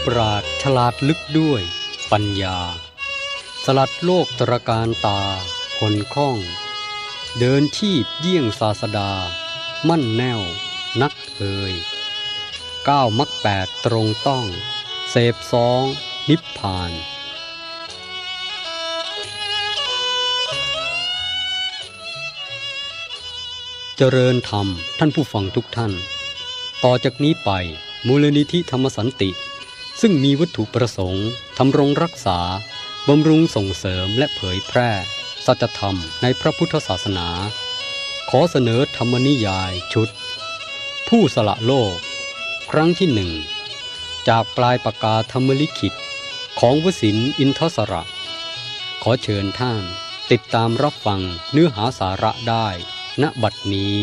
ปราชญ์ฉลาดลึกด้วยปัญญาสลัดโลกตระการตาหนคล่องเดินชีพเยี่ยงศาสดามั่นแน่วนักเอ่ยก้าวมรรคแปดตรงต้องเสพสองนิพพานเจริญธรรมท่านผู้ฟังทุกท่านต่อจากนี้ไปมูลนิธิธรรมสันติซึ่งมีวัตถุประสงค์ทำรงรักษาบำรุงส่งเสริมและเผยแพร่สัจธรรมในพระพุทธศาสนาขอเสนอธรรมนิยายชุดผู้สละโลกครั้งที่หนึ่งจากปลายปากกาธรรมลิขิตของวสินทร์อินทศระขอเชิญท่านติดตามรับฟังเนื้อหาสาระได้ณบัดนี้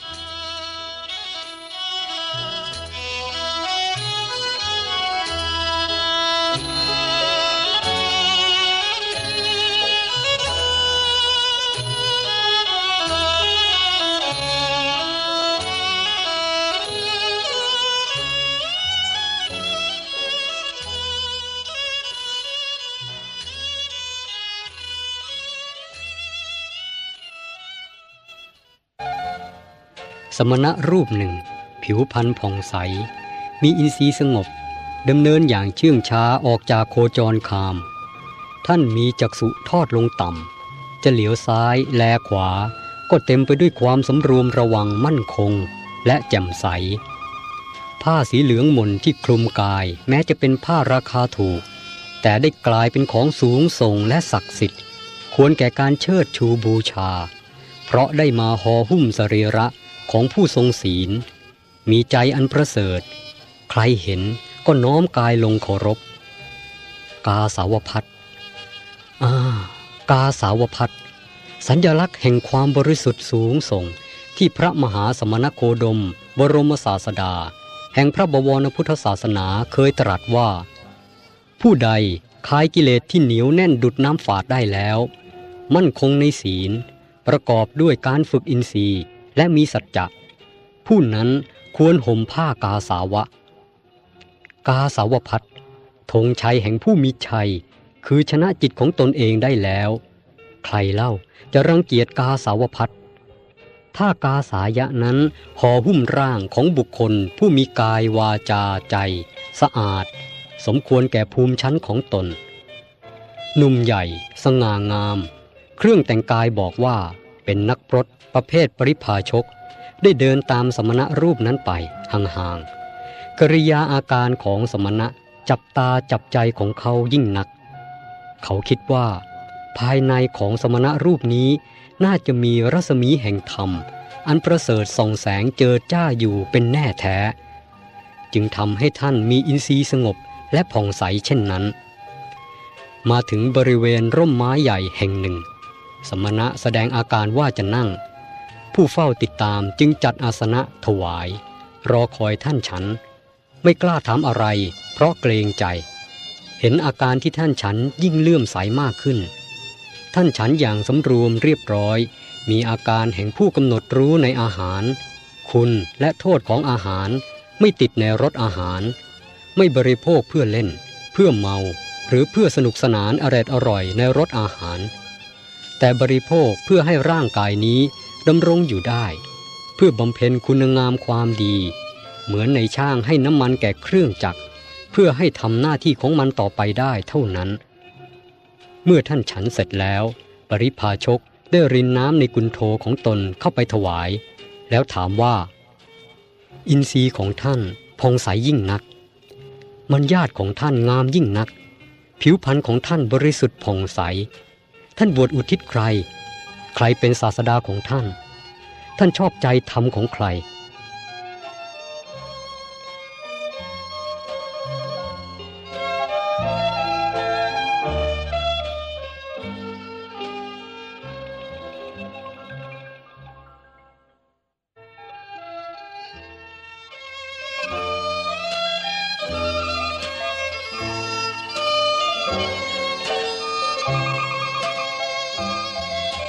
สมณะรูปหนึ่งผิวพรรณผ่องใสมีอินทรีย์สงบดำเนินอย่างเชื่องช้าออกจากโคจรคามท่านมีจักษุทอดลงต่ำจะเหลียวซ้ายแลขวาก็เต็มไปด้วยความสำรวมระวังมั่นคงและแจ่มใสผ้าสีเหลืองหม่นที่คลุมกายแม้จะเป็นผ้าราคาถูกแต่ได้กลายเป็นของสูงส่งและศักดิ์สิทธิ์ควรแก่การเชิดชูบูชาเพราะได้มาห่อหุ้มสรีระของผู้ทรงศีลมีใจอันประเสริฐใครเห็นก็น้อมกายลงเคารพกาสาวพัสกาสาวพัสสัญลักษณ์แห่งความบริสุทธิ์สูงส่งที่พระมหาสมณโคดมบรมศาสดาแห่งพระบวรพุทธศาสนาเคยตรัสว่าผู้ใดคลายกิเลสที่เหนียวแน่นดุจน้ำฝาดได้แล้วมั่นคงในศีลประกอบด้วยการฝึกอินทรีย์และมีสัจจะผู้นั้นควรห่มผ้ากาสาวะกาสาวพัสธงชัยแห่งผู้มีชัยคือชนะจิตของตนเองได้แล้วใครเล่าจะรังเกียจกาสาวพัสถ้ากาสายะนั้นห่อหุ้มร่างของบุคคลผู้มีกายวาจาใจสะอาดสมควรแก่ภูมิชั้นของตนหนุ่มใหญ่สง่างามเครื่องแต่งกายบอกว่าเป็นนักพรตประเภทปริพาชกได้เดินตามสมณะรูปนั้นไปห่างๆกริยาอาการของสมณะจับตาจับใจของเขายิ่งนักเขาคิดว่าภายในของสมณะรูปนี้น่าจะมีรัศมีแห่งธรรมอันประเสริฐส่องแสงเจิดจ้าอยู่เป็นแน่แท้จึงทำให้ท่านมีอินทรีย์สงบและผ่องใสเช่นนั้นมาถึงบริเวณร่มไม้ใหญ่แห่งหนึ่งสมณะแสดงอาการว่าจะนั่งผู้เฝ้าติดตามจึงจัดอาสนะถวายรอคอยท่านฉันไม่กล้าถามอะไรเพราะเกรงใจเห็นอาการที่ท่านฉันยิ่งเลื่อมใสมากขึ้นท่านฉันอย่างสำรวมเรียบร้อยมีอาการแห่งผู้กำหนดรู้ในอาหารคุณและโทษของอาหารไม่ติดในรสอาหารไม่บริโภคเพื่อเล่นเพื่อเมาหรือเพื่อสนุกสนานอร่อยในรสอาหารแต่บริโภคเพื่อให้ร่างกายนี้ดำรงอยู่ได้เพื่อบำเพ็ญคุณงามความดีเหมือนในช่างให้น้ำมันแก่เครื่องจักรเพื่อให้ทำหน้าที่ของมันต่อไปได้เท่านั้นเมื่อท่านฉันเสร็จแล้วปริพาชกได้รินน้ำในกุนโถของตนเข้าไปถวายแล้วถามว่าอินทรีย์ของท่านผ่องใสยิ่งนักมัญญาติของท่านงามยิ่งนักผิวพรรณของท่านบริสุทธิ์ผ่องใสท่านบวชอุทิศใครใครเป็นศาสดาของท่านท่านชอบใจธรรมของใคร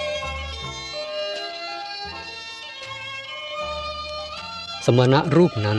สมณะรูปนั้น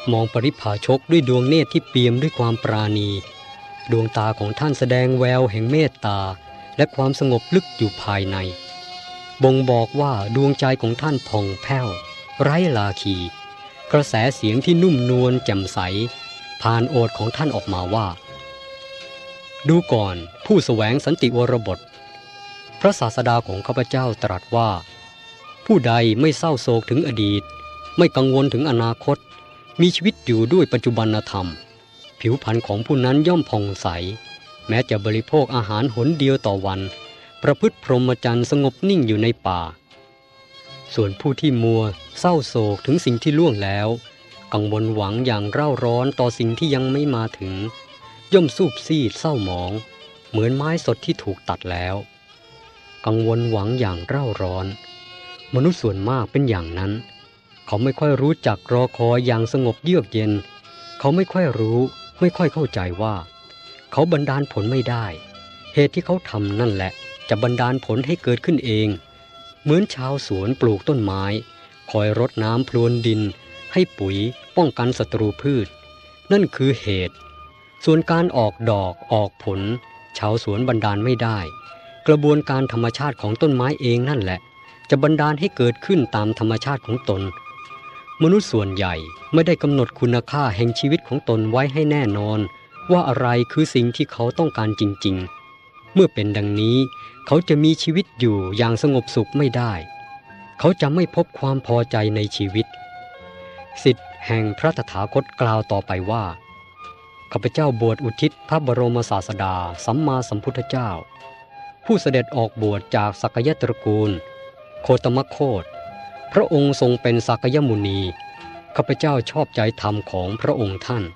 มองปริพาชกด้วยดวงเนตรที่เปี่ยมด้วยความปราณีดวงตาของท่านแสดงแววแห่งเมตตาและความสงบลึกอยู่ภายในบ่งบอกว่าดวงใจของท่านผ่องแผ้วไร้ลาคีกระแสเสียงที่นุ่มนวลแจ่มใสผ่านโอษของท่านออกมาว่าดูก่อนผู้แสวงสันติวรบทพระศาสดาของข้าพเจ้าตรัสว่าผู้ใดไม่เศร้าโศกถึงอดีตไม่กังวลถึงอนาคตมีชีวิตอยู่ด้วยปัจจุบันธรรมผิวพรรณของผู้นั้นย่อมผ่องใสแม้จะบริโภคอาหารหนเดียวต่อวันประพฤติพรหมจรรย์สงบนิ่งอยู่ในป่าส่วนผู้ที่มัวเศร้าโศกถึงสิ่งที่ล่วงแล้วกังวลหวังอย่างเร่าร้อนต่อสิ่งที่ยังไม่มาถึงย่อมสูบซีดเศร้าหมองเหมือนไม้สดที่ถูกตัดแล้วกังวลหวังอย่างเร่าร้อนมนุษย์ส่วนมากเป็นอย่างนั้นเขาไม่ค่อยรู้จักรอคอยอย่างสงบเยือกเย็นเขาไม่ค่อยรู้ไม่ค่อยเข้าใจว่าเขาบันดาลผลไม่ได้เหตุที่เขาทำนั่นแหละจะบันดาลผลให้เกิดขึ้นเองเหมือนชาวสวนปลูกต้นไม้คอยรดน้ำพรวนดินให้ปุ๋ยป้องกันศัตรูพืชนั่นคือเหตุส่วนการออกดอกออกผลชาวสวนบันดาลไม่ได้กระบวนการธรรมชาติของต้นไม้เองนั่นแหละจะบันดาลให้เกิดขึ้นตามธรรมชาติของตนมนุษย์ส่วนใหญ่ไม่ได้กำหนดคุณค่าแห่งชีวิตของตนไว้ให้แน่นอนว่าอะไรคือสิ่งที่เขาต้องการจริงๆเมื่อเป็นดังนี้เขาจะมีชีวิตอยู่อย่างสงบสุขไม่ได้เขาจะไม่พบความพอใจในชีวิตศิษย์แห่งพระตถาคตกล่าวต่อไปว่าข้าพเจ้าบวชอุทิศพระบรมศาสดาสัมมาสัมพุทธเจ้าผู้เสด็จออกบวชจากสักยตระกูลโคตมโคตพระองค์ทรงเป็นสักยมุนีข้าพเจ้าชอบใจธรรมของพระองค์ท่าน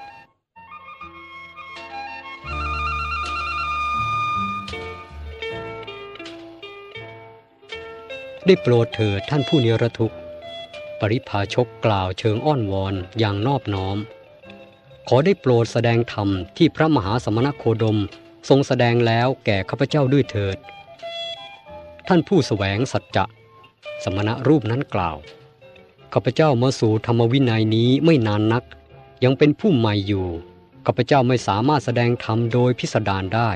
ได้โปรดเถิดท่านผู้นิรทุกข์ปริพาชกกล่าวเชิงอ้อนวอนอย่างนอบน้อมขอได้โปรดแสดงธรรมที่พระมหาสมณโคดมทรงแสดงแล้วแก่ข้าพเจ้าด้วยเถิดท่านผู้แสวงสัจจะสมณรูปนั้นกล่าวข้าพเจ้ามาสู่ธรรมวินัยนี้ไม่นานนักยังเป็นผู้ใหม่อยู่ข้าพเจ้าไม่สามารถแสดงธรรมโดยพิสดารได้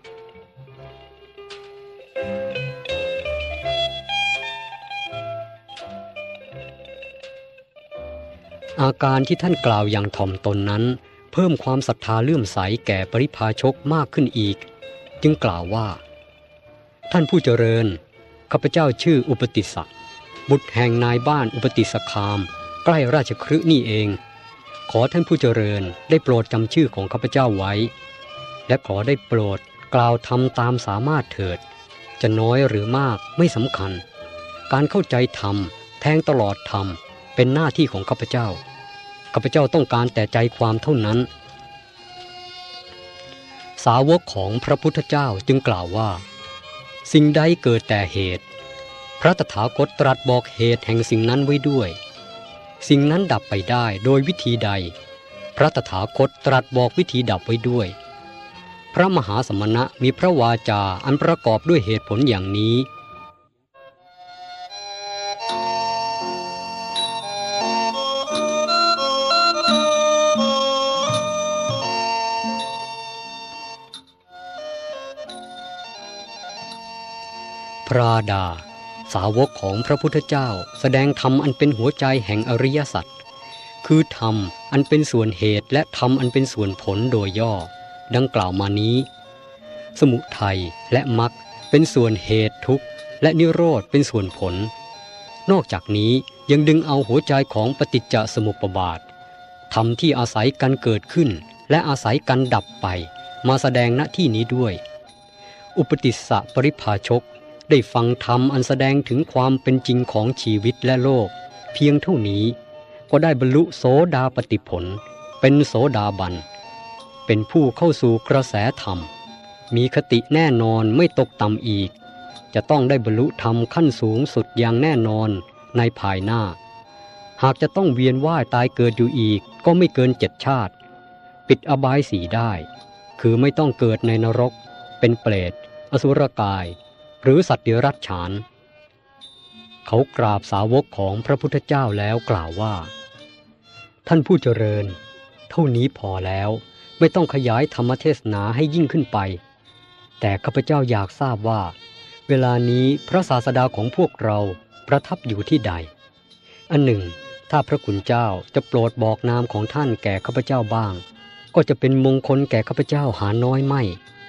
อาการที่ท่านกล่าวอย่างถ่อมตนนั้นเพิ่มความศรัทธาเลื่อมใสแก่ปริพาชกมากขึ้นอีกจึงกล่าวว่าท่านผู้เจริญข้าพเจ้าชื่ออุปติสสะบุตรแห่งนายบ้านอุปติสคามใกล้ราชคฤห์นี่เองขอท่านผู้เจริญได้โปรดจำชื่อของข้าพเจ้าไว้และขอได้โปรดกล่าวธรรมตามสามารถเถิดจะน้อยหรือมากไม่สำคัญการเข้าใจธรรมแทงตลอดธรรมเป็นหน้าที่ของข้าพเจ้าข้าพเจ้าต้องการแต่ใจความเท่านั้นสาวกของพระพุทธเจ้าจึงกล่าวว่าสิ่งใดเกิดแต่เหตุพระตถาคตตรัสบอกเหตุแห่งสิ่งนั้นไว้ด้วยสิ่งนั้นดับไปได้โดยวิธีใดพระตถาคตตรัสบอกวิธีดับไว้ด้วยพระมหาสมณะมีพระวาจาอันประกอบด้วยเหตุผลอย่างนี้พระดาสาวกของพระพุทธเจ้าแสดงธรรมอันเป็นหัวใจแห่งอริยสัจคือธรรมอันเป็นส่วนเหตุและธรรมอันเป็นส่วนผลโดยย่อดังกล่าวมานี้สมุทัยและมรรคเป็นส่วนเหตุทุกข์และนิโรธเป็นส่วนผลนอกจากนี้ยังดึงเอาหัวใจของปฏิจจสมุปบาทธรรมที่อาศัยกันเกิดขึ้นและอาศัยกันดับไปมาแสดงณที่นี้ด้วยอุปติสสะปริพาชกได้ฟังธรรมอันแสดงถึงความเป็นจริงของชีวิตและโลกเพียงเท่านี้ก็ได้บรรลุโสดาปัตติผลเป็นโสดาบันเป็นผู้เข้าสู่กระแสธรรมมีคติแน่นอนไม่ตกต่ำอีกจะต้องได้บรรลุธรรมขั้นสูงสุดอย่างแน่นอนในภายหน้าหากจะต้องเวียนว่ายตายเกิดอยู่อีกก็ไม่เกิน7 ชาติปิดอบาย4ได้คือไม่ต้องเกิดในนรกเป็นเปรตอสุรกายหรือสัตว์เดรัจฉานเขากราบสาวกของพระพุทธเจ้าแล้วกล่าวว่าท่านผู้เจริญเท่านี้พอแล้วไม่ต้องขยายธรรมเทศนาให้ยิ่งขึ้นไปแต่ข้าพเจ้าอยากทราบว่าเวลานี้พระศาสดาของพวกเราประทับอยู่ที่ใดอันหนึ่งถ้าพระคุณเจ้าจะโปรดบอกนามของท่านแก่ข้าพเจ้าบ้างก็จะเป็นมงคลแก่ข้าพเจ้าหาน้อยไม่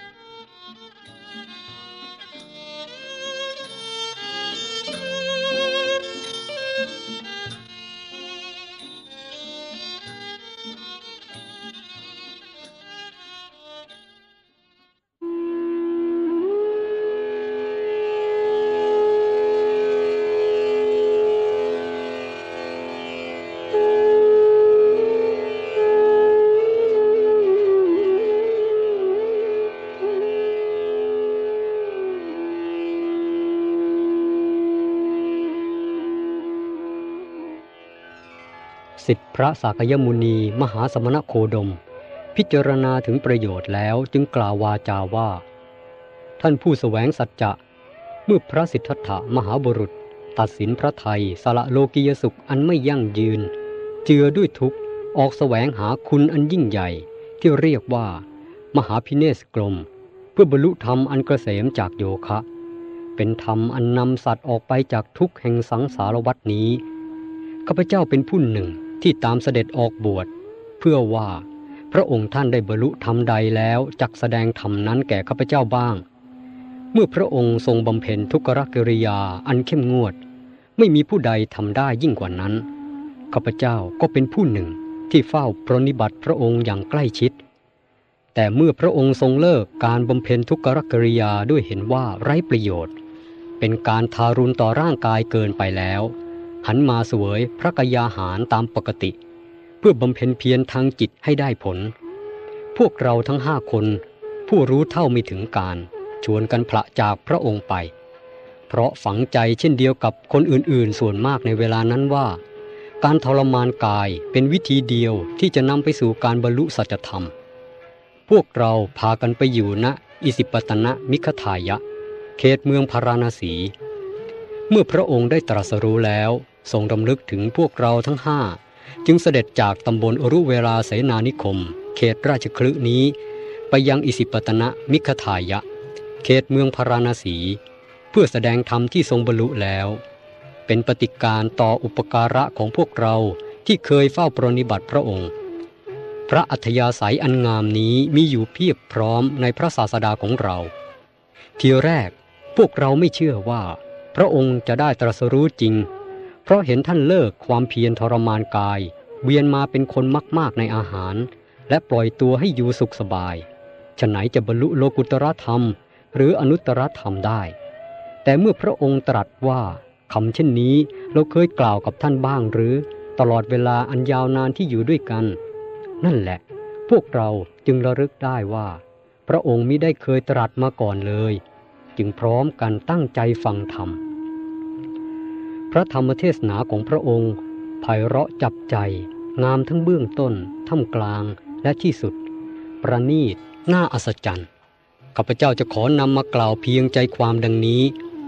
สิทธิพระสากยมุนีมหาสมณโคดมพิจารณาถึงประโยชน์แล้วจึงกล่าววาจาว่าท่านผู้แสวงสัจจะเมื่อพระสิทธัตถะมหาบุรุษตัดสินพระทัยสละโลกียสุขอันไม่ยั่งยืนเจือด้วยทุกข์ออกแสวงหาคุณอันยิ่งใหญ่ที่เรียกว่ามหาพิเนศกลมเพื่อบรรลุธรรมอันเกษมจากโยคะเป็นธรรมอันนำสัตว์ออกไปจากทุกข์แห่งสังสารวัฏนี้ข้าพเจ้าเป็นผู้หนึ่งที่ตามเสด็จออกบวชเพื่อว่าพระองค์ท่านได้บรรลุธรรมใดแล้วจักแสดงธรรมนั้นแก่ข้าพเจ้าบ้างเมื่อพระองค์ทรงบำเพ็ญทุกขกิริยาอันเข้มงวดไม่มีผู้ใดทำได้ยิ่งกว่านั้นข้าพเจ้าก็เป็นผู้หนึ่งที่เฝ้าปรนนิบัติพระองค์อย่างใกล้ชิดแต่เมื่อพระองค์ทรงเลิกการบำเพ็ญทุกขกิริยาด้วยเห็นว่าไร้ประโยชน์เป็นการทารุณต่อร่างกายเกินไปแล้วหันมาเสวยพระกยาหารตามปกติเพื่อบำเพ็ญเพียรทางจิตให้ได้ผลพวกเราทั้ง5 คนผู้รู้เท่าไม่ถึงการชวนกันพละจากพระองค์ไปเพราะฝังใจเช่นเดียวกับคนอื่นๆส่วนมากในเวลานั้นว่าการทรมานกายเป็นวิธีเดียวที่จะนำไปสู่การบรรลุสัจธรรมพวกเราพากันไปอยู่ณอิสิปตนะมิคทายะเขตเมืองพาราณสีเมื่อพระองค์ได้ตรัสรู้แล้วทรงรำลึกถึงพวกเราทั้ง5จึงเสด็จจากตำบลอรุเวลาเสนานิคมเขตราชคฤห์นี้ไปยังอิสิปตนะมิคทายะเขตเมืองพาราณสีเพื่อแสดงธรรมที่ทรงบรรลุแล้วเป็นปฏิการต่ออุปการะของพวกเราที่เคยเฝ้าปรนนิบัติพระองค์พระอัธยาศัยอันงามนี้มีอยู่เพียบพร้อมในพระศาสดาของเราทีแรกพวกเราไม่เชื่อว่าพระองค์จะได้ตรัสรู้จริงเพราะเห็นท่านเลิกความเพียรทรมานกายเวียนมาเป็นคนมากๆในอาหารและปล่อยตัวให้อยู่สุขสบายฉะไหนจะบรรลุโลกุตตรธรรมหรืออนุตตรธรรมได้แต่เมื่อพระองค์ตรัสว่าคำเช่นนี้เราเคยกล่าวกับท่านบ้างหรือตลอดเวลาอันยาวนานที่อยู่ด้วยกันนั่นแหละพวกเราจึงระลึกได้ว่าพระองค์มิได้เคยตรัสมาก่อนเลยจึงพร้อมกันตั้งใจฟังธรรมพระธรรมเทศนาของพระองค์ไพเราะจับใจงามทั้งเบื้องต้นท่ามกลางและที่สุดประณีตน่าอัศจรรย์ข้าพเจ้าจะขอนำมากล่าวเพียงใจความดังนี้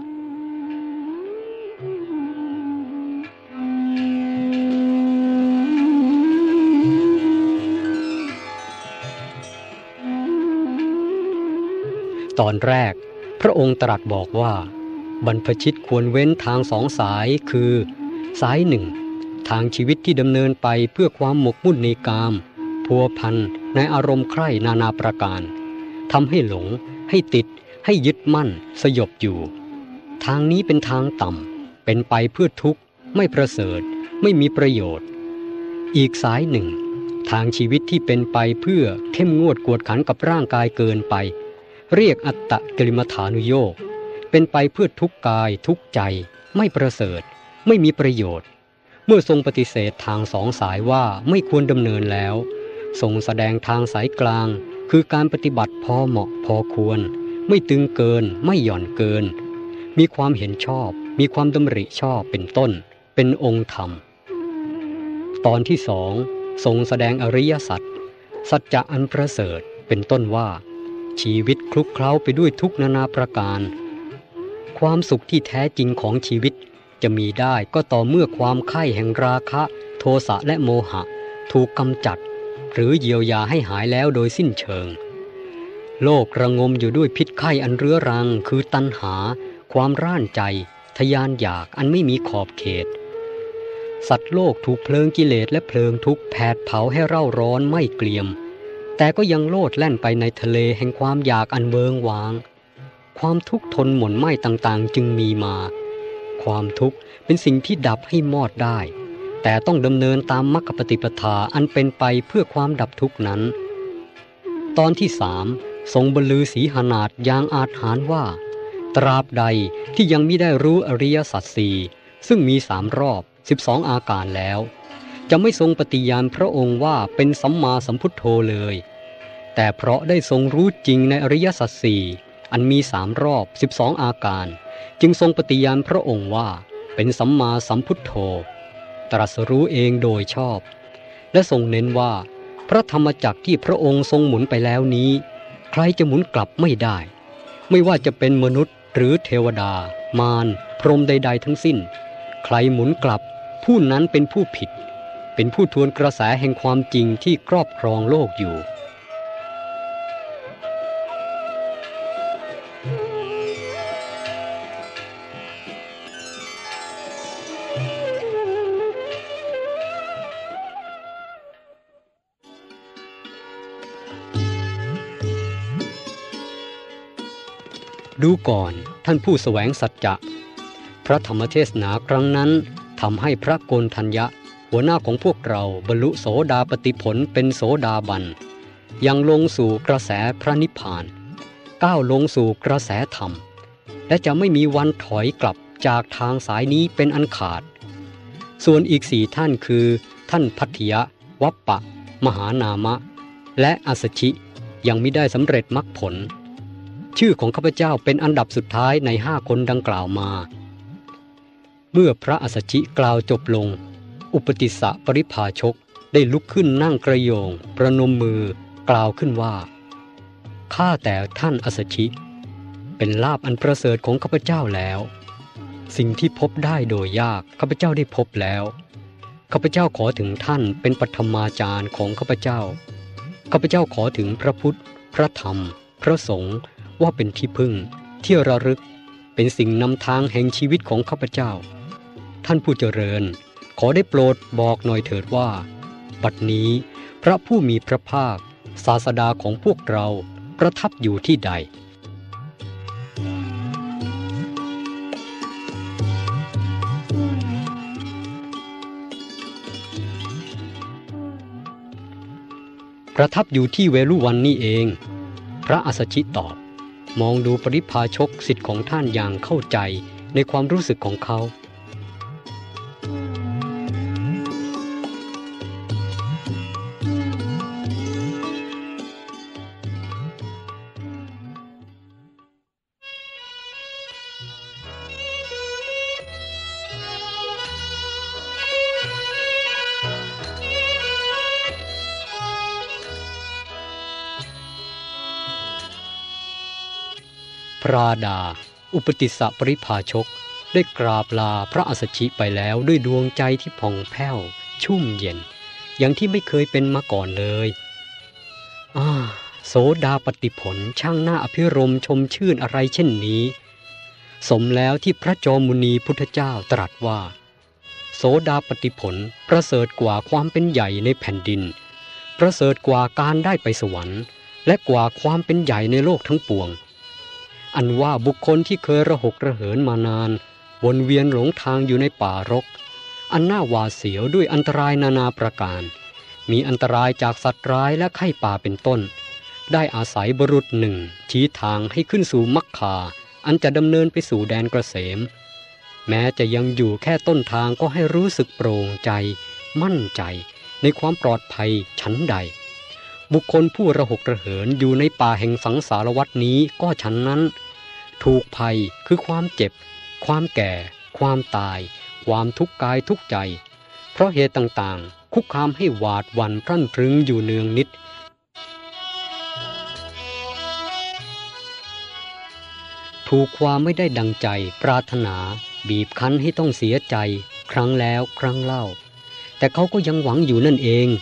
ตอนแรกพระองค์ตรัสบอกว่าบรรพชิตควรเว้นทาง2 สายคือสายหนึ่งทางชีวิตที่ดำเนินไปเพื่อความหมกมุ่นในกามพัวพันในอารมณ์ใคร่นานาประการทำให้หลงให้ติดให้ยึดมั่นสยบอยู่ทางนี้เป็นทางต่ำเป็นไปเพื่อทุกข์ไม่ประเสริฐไม่มีประโยชน์อีกสายหนึ่งทางชีวิตที่เป็นไปเพื่อเข้มงวดกวดขันกับร่างกายเกินไปเรียกอัตตกิลมัฏฐานุโยคเป็นไปเพื่อทุกข์กายทุกข์ใจไม่ประเสริฐไม่มีประโยชน์เมื่อทรงปฏิเสธทาง2 สายว่าไม่ควรดำเนินแล้วทรงแสดงทางสายกลางคือการปฏิบัติพอเหมาะพอควรไม่ตึงเกินไม่หย่อนเกินมีความเห็นชอบมีความดำริชอบเป็นต้นเป็นองค์ธรรมตอนที่2ทรงแสดงอริยสัจสัจจะอันประเสริฐเป็นต้นว่าชีวิตคลุกเคล้าไปด้วยทุกนานาประการความสุขที่แท้จริงของชีวิตจะมีได้ก็ต่อเมื่อความใคร่แห่งราคะโทสะและโมหะถูกกำจัดหรือเยียวยาให้หายแล้วโดยสิ้นเชิงโลกระงมอยู่ด้วยพิษไข้อันเรื้อรังคือตัณหาความร่านใจทยานอยากอันไม่มีขอบเขตสัตว์โลกถูกเพลิงกิเลสและเพลิงทุกข์แผดเผาให้เร่าร้อนไม่เกรียมแต่ก็ยังโลดแล่นไปในทะเลแห่งความอยากอันเวิงว้างความทุกข์ทนหม่นไหม้ต่างๆจึงมีมาความทุกข์เป็นสิ่งที่ดับให้มอดได้แต่ต้องดำเนินตามมรรคปฏิปทาอันเป็นไปเพื่อความดับทุกข์นั้นตอนที่3ทรงบรรลือสีหนาฏอย่างอาจหาญว่าตราบใดที่ยังมิได้รู้อริยสัจสี่ซึ่งมี3รอบ12อาการแล้วจะไม่ทรงปฏิญาณพระองค์ว่าเป็นสัมมาสัมพุทโธเลยแต่เพราะได้ทรงรู้จริงในอริยสัจสี่อันมี3รอบ12อาการจึงทรงปฏิญาณพระองค์ว่าเป็นสัมมาสัมพุทโธตรัสรู้เองโดยชอบและทรงเน้นว่าพระธรรมจักรที่พระองค์ทรงหมุนไปแล้วนี้ใครจะหมุนกลับไม่ได้ไม่ว่าจะเป็นมนุษย์หรือเทวดามารพรหมใดๆทั้งสิ้นใครหมุนกลับผู้นั้นเป็นผู้ผิดเป็นผู้ทวนกระแสแห่งความจริงที่ครอบครองโลกอยู่ดูก่อนท่านผู้แสวงสัจจะพระธรรมเทศนาครั้งนั้นทำให้พระโกณฑัญญะหัวหน้าของพวกเราบรรลุโสดาปัตติผลเป็นโสดาบันยังลงสู่กระแสพระนิพพานก้าวลงสู่กระแสธรรมและจะไม่มีวันถอยกลับจากทางสายนี้เป็นอันขาดส่วนอีก4ท่านคือท่านภัททิยะวัปปะมหานามะและอัสสชิยังมิได้สำเร็จมรรคผลชื่อของข้าพเจ้าเป็นอันดับสุดท้ายใน5คนดังกล่าวมาเมื่อพระอัสสชิกล่าวจบลงอุปติสสะปริภาชกได้ลุกขึ้นนั่งกระโยงประนมมือกล่าวขึ้นว่าข้าแต่ท่านอัสสชิเป็นลาภอันประเสริฐของข้าพเจ้าแล้วสิ่งที่พบได้โดยยากข้าพเจ้าได้พบแล้วข้าพเจ้าขอถึงท่านเป็นปฐมาจารย์ของข้าพเจ้าข้าพเจ้าขอถึงพระพุทธพระธรรมพระสงฆ์ว่าเป็นที่พึ่งที่ระลึกเป็นสิ่งนำทางแห่งชีวิตของข้าพเจ้าท่านผู้เจริญขอได้โปรดบอกหน่อยเถิดว่าบัดนี้พระผู้มีพระภาคศาสดาของพวกเราประทับอยู่ที่ใดประทับอยู่ที่เวฬุวันนี่เองพระอัสสชิตอบมองดูปริภาชกศิษย์ของท่านอย่างเข้าใจในความรู้สึกของเขาพระดาอุปติสสะปริภาชกได้กราบลาพระอัสสชิไปแล้วด้วยดวงใจที่ผ่องแผ้วชุ่มเย็นอย่างที่ไม่เคยเป็นมาก่อนเลยโสดาปัตติผลช่างน่าอภิรมย์ชมชื่นอะไรเช่นนี้สมแล้วที่พระจอมมุนีพุทธเจ้าตรัสว่าโสดาปัตติผลประเสริฐกว่าความเป็นใหญ่ในแผ่นดินประเสริฐกว่าการได้ไปสวรรค์และกว่าความเป็นใหญ่ในโลกทั้งปวงอันว่าบุคคลที่เคยระหกระเหินมานานวนเวียนหลงทางอยู่ในป่ารกอันน่าหวาดเสียวด้วยอันตรายนานาประการมีอันตรายจากสัตว์ร้ายและไข้ป่าเป็นต้นได้อาศัยบุรุษหนึ่งชี้ทางให้ขึ้นสู่มรรคาอันจะดำเนินไปสู่แดนเกษมแม้จะยังอยู่แค่ต้นทางก็ให้รู้สึกโปร่งใจมั่นใจในความปลอดภัยชั้นใดบุคคลผู้ระหกระเหินอยู่ในป่าแห่งสังสารวัฏนี้ก็ฉันนั้นถูกภัยคือความเจ็บความแก่ความตายความทุกข์กายทุกข์ใจเพราะเหตุต่างๆคุกคามให้หวาดหวั่นพรั่นพรึงอยู่เนืองนิดถูกความไม่ได้ดังใจปรารถนาบีบคั้นให้ต้องเสียใจครั้งแล้วครั้งเล่าแต่เขาก็ยังหวังอยู่นั่นเอง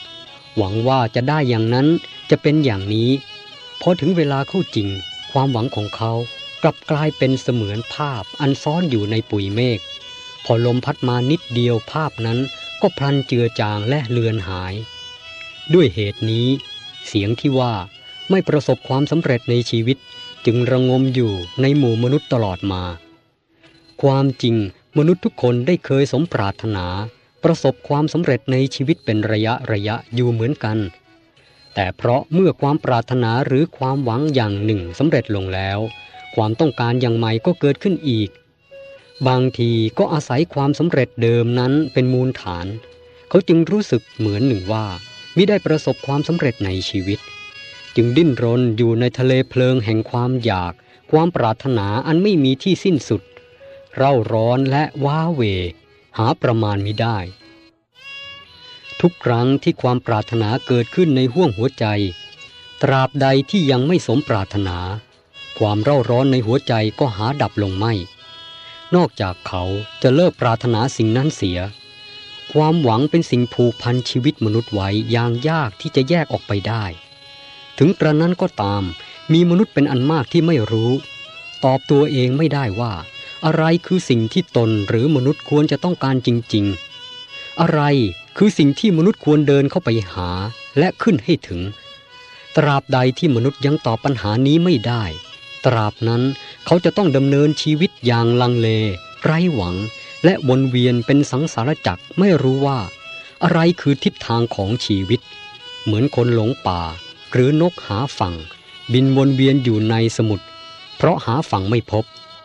หวังว่าจะได้อย่างนั้นจะเป็นอย่างนี้พอถึงเวลาเข้าจริงความหวังของเขากลับกลายเป็นเสมือนภาพอันซ่อนอยู่ในปุยเมฆพอลมพัดมานิดเดียวภาพนั้นก็พลันเจือจางและเลือนหายด้วยเหตุนี้เสียงที่ว่าไม่ประสบความสำเร็จในชีวิตจึงระงมอยู่ในหมู่มนุษย์ตลอดมาความจริงมนุษย์ทุกคนได้เคยสมปรารถนาประสบความสำเร็จในชีวิตเป็นระยะอยู่เหมือนกันแต่เพราะเมื่อความปรารถนาหรือความหวังอย่างหนึ่งสำเร็จลงแล้วความต้องการอย่างใหม่ก็เกิดขึ้นอีกบางทีก็อาศัยความสำเร็จเดิมนั้นเป็นมูลฐานเขาจึงรู้สึกเหมือนหนึ่งว่ามิได้ประสบความสำเร็จในชีวิตจึงดิ้นรนอยู่ในทะเลเพลิงแห่งความอยากความปรารถนาอันไม่มีที่สิ้นสุดเร่าร้อนและว้าเหวหาประมาณมิได้ทุกครั้งที่ความปรารถนาเกิดขึ้นในห้วงหัวใจตราบใดที่ยังไม่สมปรารถนาความเร่าร้อนในหัวใจก็หาดับลงไม่นอกจากเขาจะเลิกปรารถนาสิ่งนั้นเสียความหวังเป็นสิ่งผูกพันชีวิตมนุษย์ไว้อย่างยากที่จะแยกออกไปได้ถึงกระนั้นก็ตามมีมนุษย์เป็นอันมากที่ไม่รู้ตอบตัวเองไม่ได้ว่าอะไรคือสิ่งที่ตนหรือมนุษย์ควรจะต้องการจริงๆอะไรคือสิ่งที่มนุษย์ควรเดินเข้าไปหาและขึ้นให้ถึงตราบใดที่มนุษย์ยังตอบปัญหานี้ไม่ได้ตราบนั้นเขาจะต้องดำเนินชีวิตอย่างลังเลไร้หวังและวนเวียนเป็นสังสารวัฏไม่รู้ว่าอะไรคือทิศทางของชีวิตเหมือนคนหลงป่าหรือนกหาฝั่งบินวนเวียนอยู่ในสมุทรเพราะหาฝั่งไม่พบ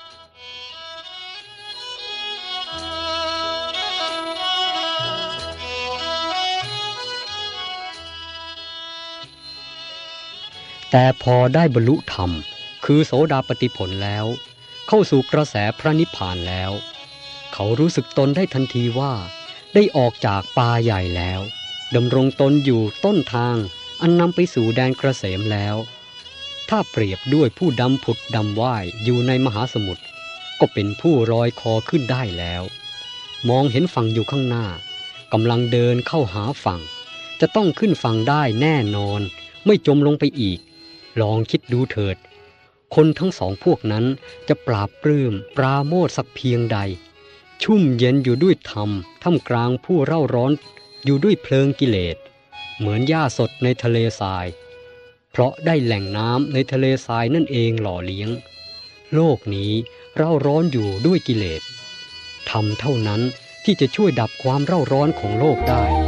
แต่พอได้บรรลุธรรมคือโสดาปัตติผลแล้วเข้าสู่กระแสพระนิพพานแล้วเขารู้สึกตนได้ทันทีว่าได้ออกจากป่าใหญ่แล้วดำรงตนอยู่ต้นทางอันนำไปสู่แดนเกษมแล้วถ้าเปรียบด้วยผู้ดำผุดดำว่ายอยู่ในมหาสมุทรก็เป็นผู้ลอยคอขึ้นได้แล้วมองเห็นฝั่งอยู่ข้างหน้ากำลังเดินเข้าหาฝั่งจะต้องขึ้นฝั่งได้แน่นอนไม่จมลงไปอีกลองคิดดูเถิดคนทั้งสองพวกนั้นจะปราบปลื้มปราโมทย์สักเพียงใดชุ่มเย็นอยู่ด้วยธรรมท่ามกลางผู้เร่าร้อนอยู่ด้วยเพลิงกิเลสเหมือนหญ้าสดในทะเลทรายเพราะได้แหล่งน้ำในทะเลทรายนั่นเองหล่อเลี้ยงโลกนี้เร่าร้อนอยู่ด้วยกิเลสธรรมเท่านั้นที่จะช่วยดับความเร่าร้อนของโลกได้